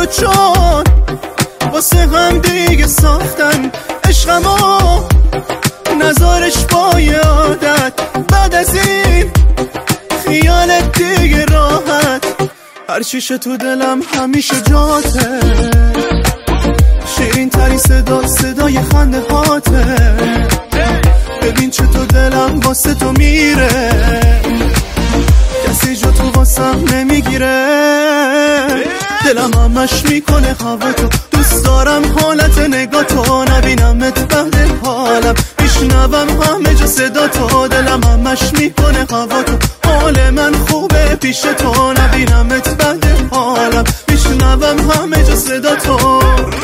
چون واسه هم دیگه ساختن عشقمو نظارش با یه عادت بعد از این خیالت دیگه راحت هر چیشه تو دلم همیشه جاته شیرین تری صدای خنده هاته ببین چطور دلم واسه تو میره کسی جا تو واسم نمیگیره دلم همش میکنه هوا تو دوست دارم حالت نگاه تو نبینمت بعد حالم میشنوم همه جا صدا تو دلم همش میکنه هوا تو حال من خوبه پیش تو نبینمت بعد حالم میشنوم همه جا صدا تو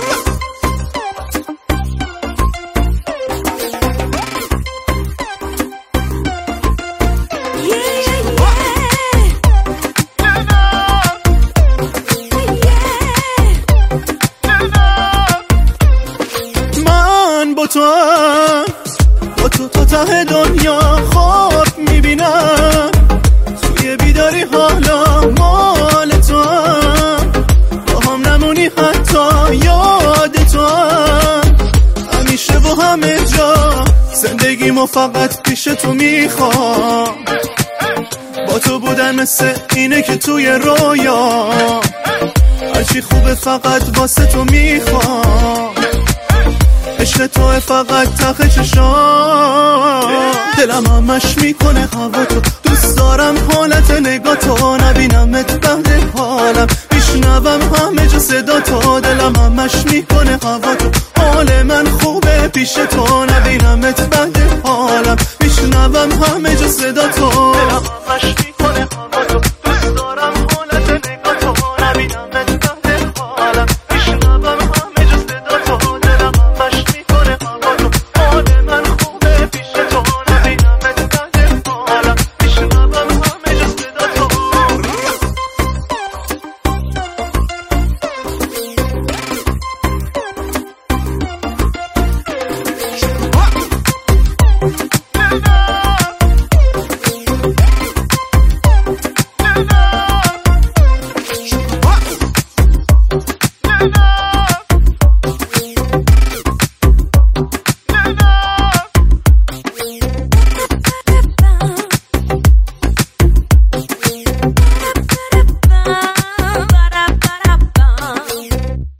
با تو تا ته دنیا خواب میبینم توی بیداری حالا مال تو هم با هم نمونی حتی یاد تو هم همیشه با همه جا زندگیمو فقط پیش تو میخوام با تو بودن مثل اینه که توی رویا هرچی خوبه فقط واسه تو میخوام عشق توه فقط ته چشام دلم همش میکنه هوا تو دوست دارم حالت نگاه تو نبینمت بعد حالم میشنوم همه جا صدا تو دلم همش میکنه هوا تو حال من خوبه پیش تو نبینمت بعد حالم میشنوم همه جا صدا تو دلم همش